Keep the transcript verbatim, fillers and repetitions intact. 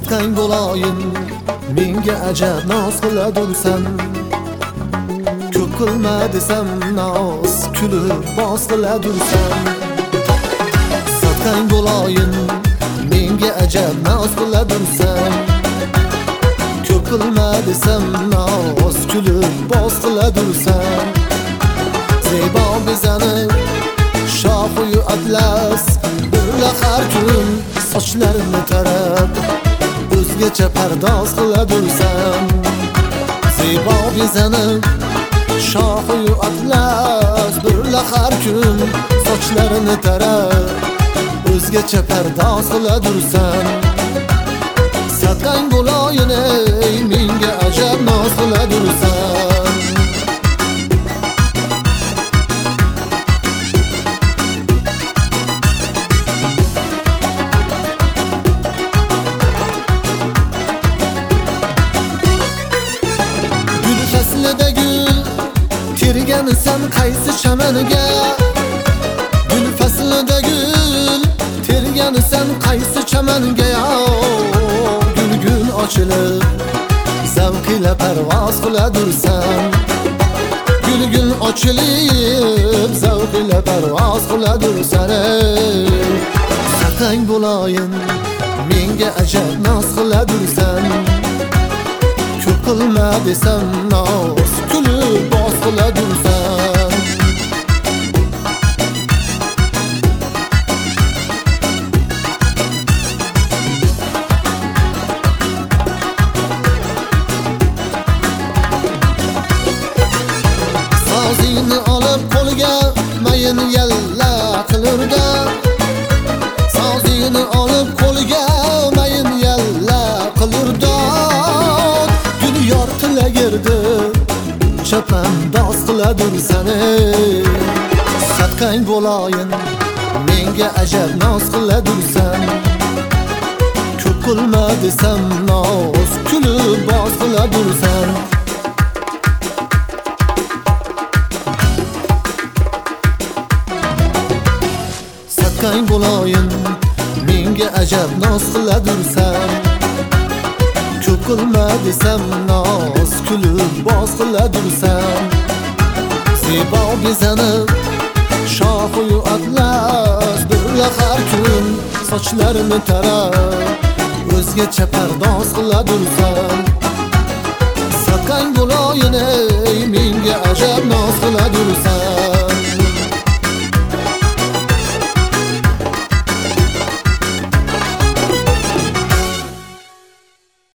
Satqang bo'layin, menga ajab noz qiladursan. Ko'p qilma desam noz, kulib boz qiladursan. Satqang bo'layin, menga ajab noz qiladursan. Ko'p qilma desam noz, kulib boz qiladursan. Zebo bezanib shoxu atlas, birla har kun sochlarini tarab o'zgacha pardoz qiladursan. Zebo bezanib shoxu atlas, birla har kun sochlarini tarab o'zgacha pardoz qiladursan. Satqang bo'layin, ey menga ajab noz qiladursan. Faslida gul terganisan qaysi chamaniga? Gul faslida gul terganisan qaysi chamaniga? Gul gul ochilib zavq ila parvoz qiladursan. Gul gul ochilib zavq ila parvoz qiladursan. Satqang bo'layin, menga ajab noz qiladursan. Ko'p qilma desam noz, kulib boz qiladursan. Sozingni olib qo'liga mayin yalla qilurda. Sozingni olib qo'liga mayin yalla qilurda. Yortilagerdi chapandoz qiladursan. Satqang bo'layin, menga ajab noz qiladursan. Ko'p qilma desam noz, kulib boz qiladursan. Satqang bo'layin, menga ajab noz qiladursan. Ko'p qilma desam noz, kulib boz qiladursan. Zebo bezanib shoxu atlas, birla har kun sochlarini tarab o'zgacha pardoz qiladursan. Satqang bo'layin, ey menga ajab noz qiladursan.